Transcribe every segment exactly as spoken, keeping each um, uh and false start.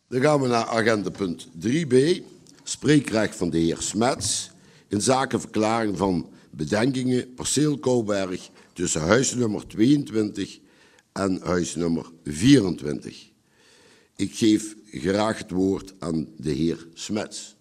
Dan gaan we naar agenda punt drie b, spreekrecht van de heer Smets in zaken verklaring van bedenkingen perceel Kouwberg tussen huisnummer tweeëntwintig en huisnummer vierentwintig. Ik geef graag het woord aan de heer Smets.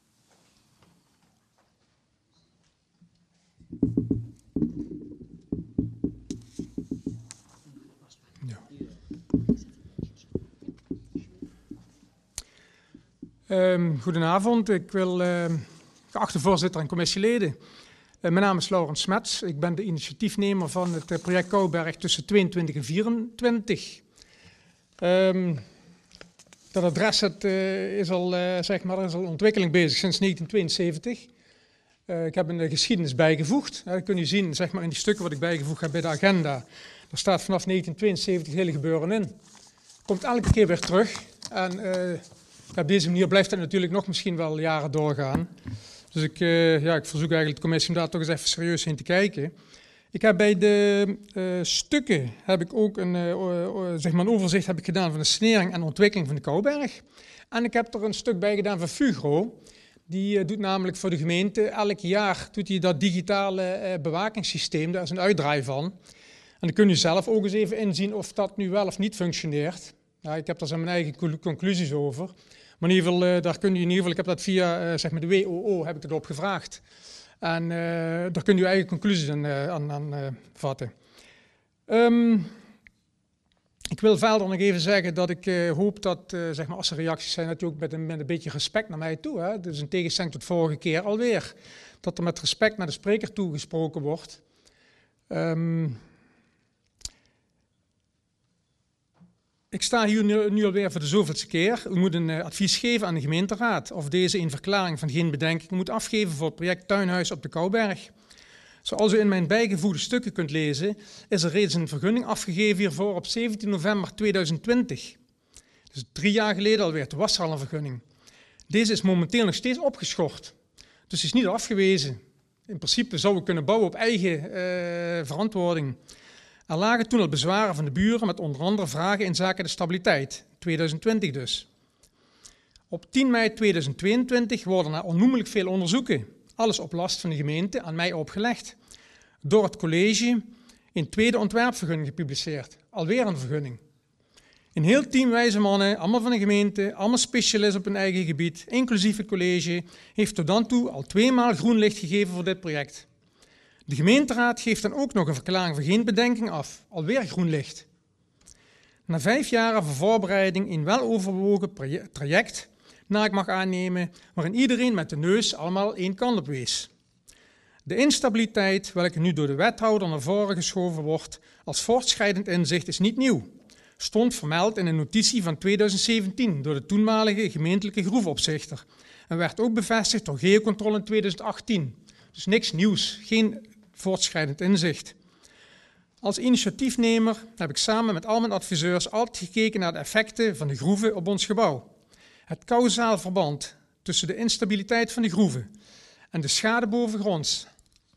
Um, goedenavond, ik wil, uh, geachte voorzitter en commissieleden. Uh, mijn naam is Laurens Smets, ik ben de initiatiefnemer van het uh, project Kouwberg tussen tweeëntwintig en vierentwintig. Um, dat adres het, uh, is al, uh, zeg maar, er is al ontwikkeling bezig sinds negentien tweeënzeventig. Uh, ik heb een uh, geschiedenis bijgevoegd. Uh, dat kun je zien zeg maar, in die stukken wat ik bijgevoegd heb bij de agenda. Er staat vanaf negentien tweeënzeventig het hele gebeuren in. Komt elke keer weer terug en... Uh, Op deze manier blijft het natuurlijk nog misschien wel jaren doorgaan. Dus ik, uh, ja, ik verzoek eigenlijk de commissie om daar toch eens even serieus in te kijken. Ik heb bij de uh, stukken heb ik ook een, uh, uh, zeg maar een overzicht heb ik gedaan van de sanering en ontwikkeling van de Kouwberg. En ik heb er een stuk bij gedaan van Fugro. Die uh, doet namelijk voor de gemeente elk jaar doet hij dat digitale uh, bewakingssysteem. Daar is een uitdraai van. En dan kun je zelf ook eens even inzien of dat nu wel of niet functioneert. Ja, ik heb daar zijn mijn eigen conclusies over. Maar in ieder geval, uh, daar kun je in ieder geval, ik heb dat via uh, zeg maar de W O O heb ik erop gevraagd. En uh, daar kun je je eigen conclusies aan, uh, aan, aan uh, vatten. Um, ik wil verder nog even zeggen dat ik uh, hoop dat, uh, zeg maar als er reacties zijn, dat je ook met een, met een beetje respect naar mij toe. Hè? Dus in tegenstelling tot vorige keer alweer. Dat er met respect naar de spreker toe gesproken wordt. Um, Ik sta hier nu, nu alweer voor de zoveelste keer. U moet een uh, advies geven aan de gemeenteraad of deze een verklaring van geen bedenking moet afgeven voor het project Tuinhuis op de Kouwberg. Zoals u in mijn bijgevoegde stukken kunt lezen, is er reeds een vergunning afgegeven hiervoor op zeventien november tweeduizend twintig. Dus drie jaar geleden alweer, toen was er al een vergunning. Deze is momenteel nog steeds opgeschort, dus is niet afgewezen. In principe zouden we kunnen bouwen op eigen uh, verantwoording. Er lagen toen al bezwaren van de buren met onder andere vragen in zaken de stabiliteit, tweeduizend twintig dus. Op tien mei tweeduizend tweeëntwintig worden er onnoemelijk veel onderzoeken, alles op last van de gemeente, aan mij opgelegd, door het college een tweede ontwerpvergunning gepubliceerd, alweer een vergunning. Een heel team wijze mannen, allemaal van de gemeente, allemaal specialisten op hun eigen gebied, inclusief het college, heeft tot dan toe al tweemaal groen licht gegeven voor dit project. De gemeenteraad geeft dan ook nog een verklaring van geen bedenking af, alweer groen licht. Na vijf jaren van voorbereiding een weloverwogen traject, naar ik mag aannemen, waarin iedereen met de neus allemaal één kant op wees. De instabiliteit, welke nu door de wethouder naar voren geschoven wordt, als voortschrijdend inzicht is niet nieuw. Stond vermeld in een notitie van tweeduizend zeventien door de toenmalige gemeentelijke groefopzichter en werd ook bevestigd door Geocontrole in tweeduizend achttien. Dus niks nieuws, geen voortschrijdend inzicht. Als initiatiefnemer heb ik samen met al mijn adviseurs altijd gekeken naar de effecten van de groeven op ons gebouw. Het kausaal verband tussen de instabiliteit van de groeven en de schade bovengronds.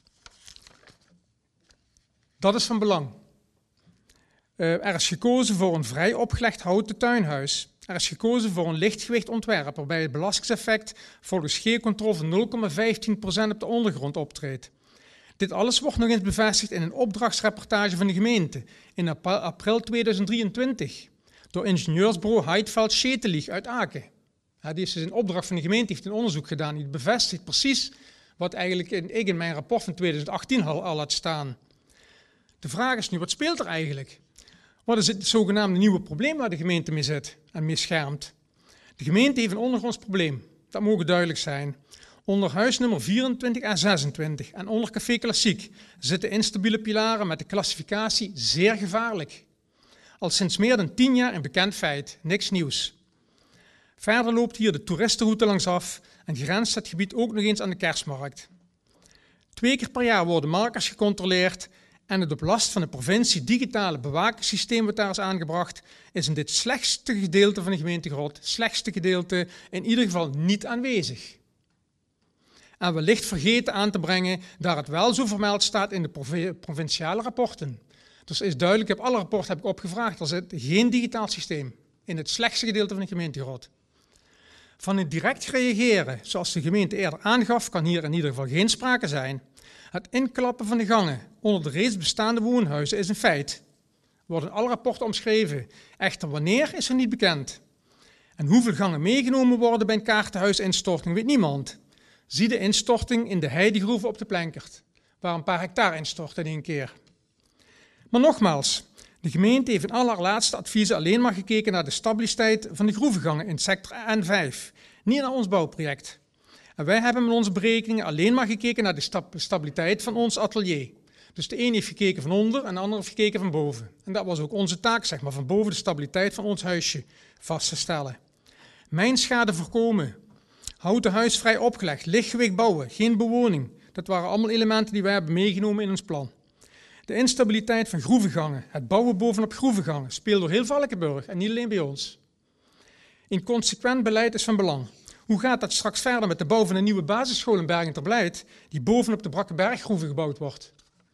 Dat is van belang. Uh, er is gekozen voor een vrij opgelegd houten tuinhuis. Er is gekozen voor een lichtgewicht ontwerp waarbij het belastingseffect volgens Geocontrole van nul komma vijftien procent op de ondergrond optreedt. Dit alles wordt nog eens bevestigd in een opdrachtsrapportage van de gemeente in april tweeduizend drieëntwintig door ingenieursbureau Heidfeld-Schetelich uit Aken. Ja, die is dus in opdracht van de gemeente, heeft een onderzoek gedaan. Die bevestigt precies wat eigenlijk in, ik in mijn rapport van tweeduizend achttien al, al had staan. De vraag is nu, wat speelt er eigenlijk? Wat is het zogenaamde nieuwe probleem waar de gemeente mee zit en mee schermt? De gemeente heeft een ondergronds probleem. Dat mogen duidelijk zijn. Onder huisnummer vierentwintig en zesentwintig en onder Café Klassiek zitten instabiele pilaren met de klassificatie zeer gevaarlijk. Al sinds meer dan tien jaar een bekend feit, niks nieuws. Verder loopt hier de toeristenroute langsaf en grenst het gebied ook nog eens aan de Kerstmarkt. Twee keer per jaar worden markers gecontroleerd en het op last van de provincie digitale bewakingssysteem wat daar is aangebracht, is in dit slechtste gedeelte van de gemeente Grot, slechtste gedeelte in ieder geval niet aanwezig. En wellicht vergeten aan te brengen dat het wel zo vermeld staat in de provinciale rapporten. Dus is duidelijk, ik heb alle rapporten heb ik opgevraagd, er zit geen digitaal systeem in het slechtste gedeelte van de gemeente Grot. Van een direct reageren, zoals de gemeente eerder aangaf, kan hier in ieder geval geen sprake zijn. Het inklappen van de gangen onder de reeds bestaande woonhuizen is een feit. Wordt in alle rapporten omschreven. Echter wanneer is er niet bekend. En hoeveel gangen meegenomen worden bij een kaartenhuisinstorting weet niemand. Zie de instorting in de heidegroeven op de Plenkert, waar een paar hectare instort in één keer. Maar nogmaals, de gemeente heeft in allerlaatste adviezen alleen maar gekeken naar de stabiliteit van de groevengangen in sector N vijf, niet naar ons bouwproject. En wij hebben met onze berekeningen alleen maar gekeken naar de stabiliteit van ons atelier. Dus de een heeft gekeken van onder en de ander heeft gekeken van boven. En dat was ook onze taak, zeg maar, van boven de stabiliteit van ons huisje vast te stellen. Mijnschade voorkomen, houten huis vrij opgelegd, lichtgewicht bouwen, geen bewoning. Dat waren allemaal elementen die wij hebben meegenomen in ons plan. De instabiliteit van groevengangen, het bouwen bovenop groevengangen, speelt door heel Valkenburg en niet alleen bij ons. Een consequent beleid is van belang. Hoe gaat dat straks verder met de bouw van een nieuwe basisschool in Bergen-ter-Blijt, die bovenop de Brakkenberggroeve gebouwd wordt?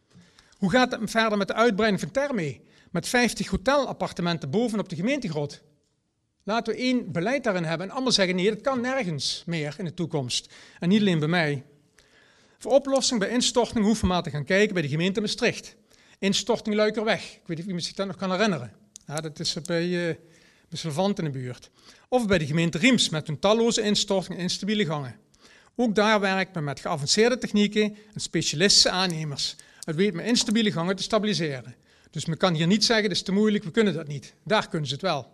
Hoe gaat het verder met de uitbreiding van Therme, met vijftig hotelappartementen bovenop de gemeentegrot? Laten we één beleid daarin hebben en allemaal zeggen, nee, dat kan nergens meer in de toekomst. En niet alleen bij mij. Voor oplossing bij instorting hoeven we maar te gaan kijken bij de gemeente Maastricht. Instorting Luikerweg. Ik weet niet of iemand zich dat nog kan herinneren. Ja, dat is bij uh, Sylvant in de buurt. Of bij de gemeente Riems met hun talloze instortingen en instabiele gangen. Ook daar werkt men met geavanceerde technieken en specialistische aannemers. Het weet met instabiele gangen te stabiliseren. Dus men kan hier niet zeggen, het is te moeilijk, we kunnen dat niet. Daar kunnen ze het wel.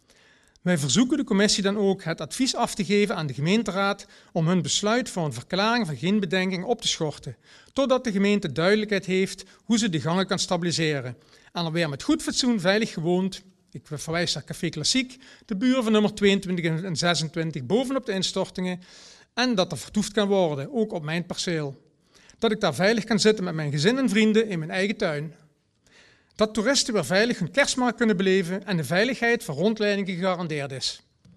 Wij verzoeken de commissie dan ook het advies af te geven aan de gemeenteraad om hun besluit voor een verklaring van geen bedenking op te schorten, totdat de gemeente duidelijkheid heeft hoe ze de gangen kan stabiliseren. En er weer met goed fatsoen veilig gewoond, ik verwijs naar Café Klassiek, de buren van nummer tweeëntwintig en zesentwintig bovenop de instortingen, en dat er vertoefd kan worden, ook op mijn perceel. Dat ik daar veilig kan zitten met mijn gezin en vrienden in mijn eigen tuin. Dat toeristen weer veilig hun kerstmarkt kunnen beleven en de veiligheid van rondleidingen gegarandeerd is.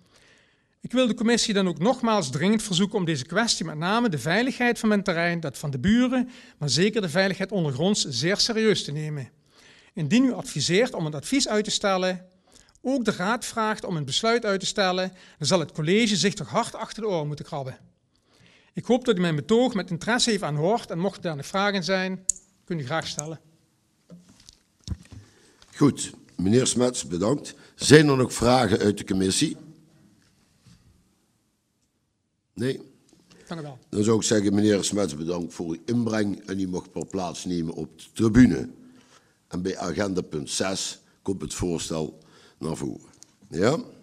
Ik wil de commissie dan ook nogmaals dringend verzoeken om deze kwestie, met name de veiligheid van mijn terrein, dat van de buren, maar zeker de veiligheid ondergronds, zeer serieus te nemen. Indien u adviseert om een advies uit te stellen, ook de raad vraagt om een besluit uit te stellen, dan zal het college zich toch hard achter de oren moeten krabben. Ik hoop dat u mijn betoog met interesse heeft aanhoord en mochten er nog vragen zijn, kunt u graag stellen. Goed, meneer Smets, bedankt. Zijn er nog vragen uit de commissie? Nee? Dank u wel. Dan zou ik zeggen, meneer Smets, bedankt voor uw inbreng en u mag per plaats nemen op de tribune. En bij agenda punt zes komt het voorstel naar voren. Ja?